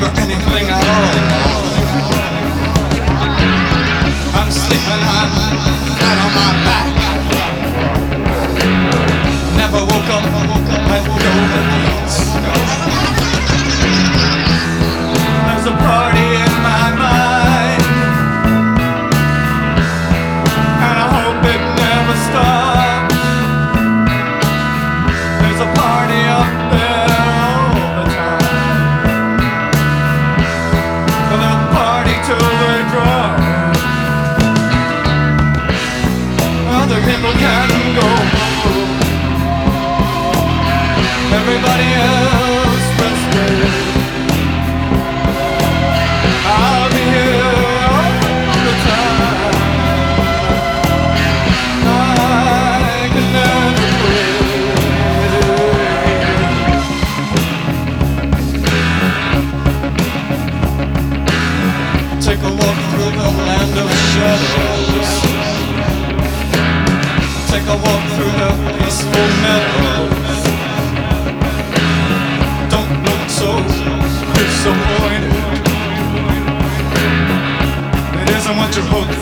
or anything at all. I'm sleeping, I'm flat on my back. Never woke up and go the beats. There's a party in my mind, and I hope it never stops. There's a party up there all the time. They'll party till they drop. Other people can go home. Everybody else must stay. I'll be here all the time. I can never quit. Take a walk through the land of shadows. Take a walk through the peaceful meadows. Don't look so disappointed. It isn't what you hoped